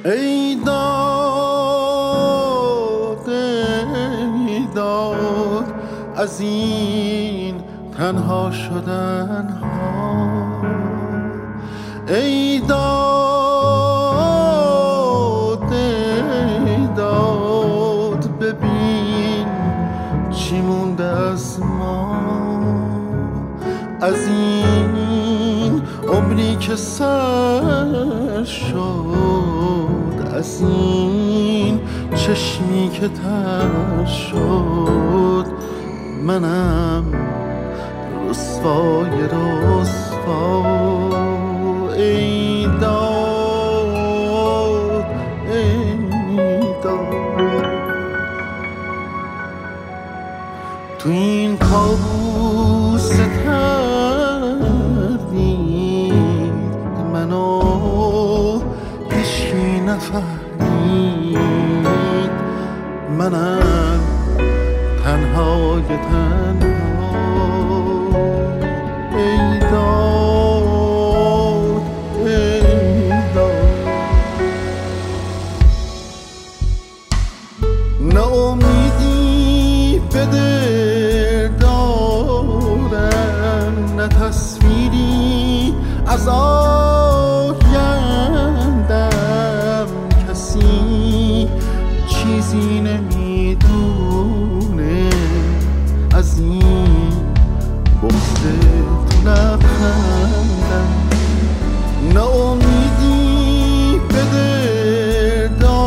ای داد ای داد از این تنها شدن ها، ای داد ای داد ببین چی مونده از ما، از این عمری که سر شد، از این چشمی که تر شد. منم رسوای رسوا، ای داد ای داد. تو این کابوس تردید منو هیچکی نفهمید، منم تنهای تنها، ای داد ای داد. ناامیدی به دل دارم، نه تصویری از آیندم، کسی چیزی نمیدونه از این بغض تو لبخندم. ناامیدی به دل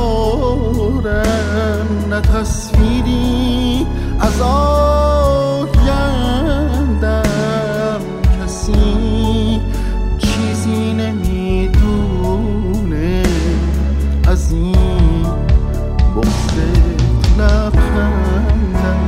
دارم، نه تصویری از آیندم، کسی چیزی نمیدونه از این بغض تو لبخندم.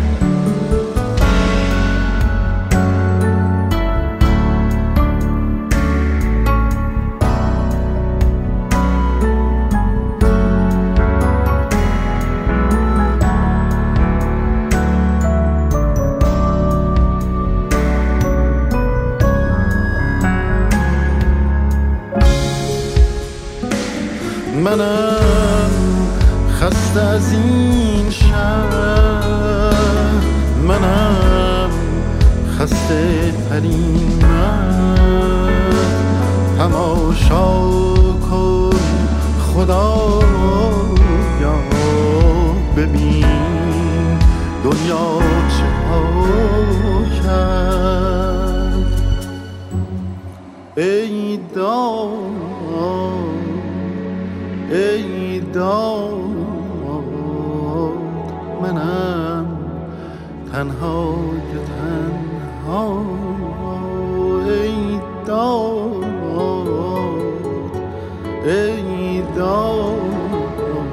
منم خسته از این شهر، منم خسته ترین مرد. تماشا کن خدایا ببین دنیا چه ها کرد، ای داد ای داد. منم تنهای تنها، ای داد ای داد.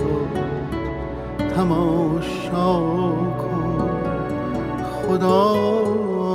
تماشا کن خدا